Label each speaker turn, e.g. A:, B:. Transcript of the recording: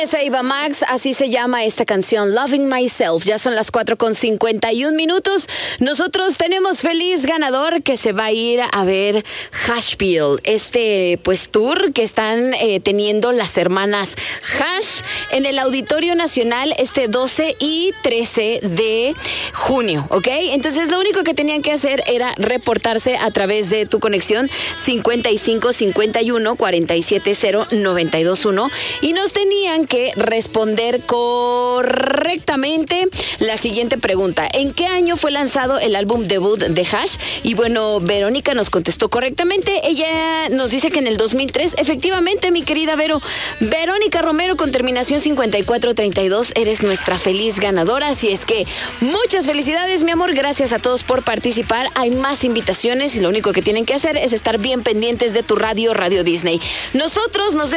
A: Es Ava Max, así se llama esta canción, Loving Myself. Ya son las 4:51. Nosotros tenemos feliz ganador que se va a ir a ver Hashville, tour que están teniendo las hermanas Hash en el Auditorio Nacional 12 y 13 de junio, ¿ok? Entonces lo único que tenían que hacer era reportarse a través de tu conexión 55 51 47 0 92 1 y nos tenían que responder correctamente la siguiente pregunta: ¿en qué año fue lanzado el álbum debut de Hash? Y bueno, Verónica nos contestó correctamente. Ella nos dice que en el 2003. Efectivamente, mi querida Verónica Romero, con terminación 5432, eres nuestra feliz ganadora. Así es que muchas felicidades, mi amor. Gracias a todos por participar. Hay más invitaciones y lo único que tienen que hacer es estar bien pendientes de tu Radio Disney. Nosotros nos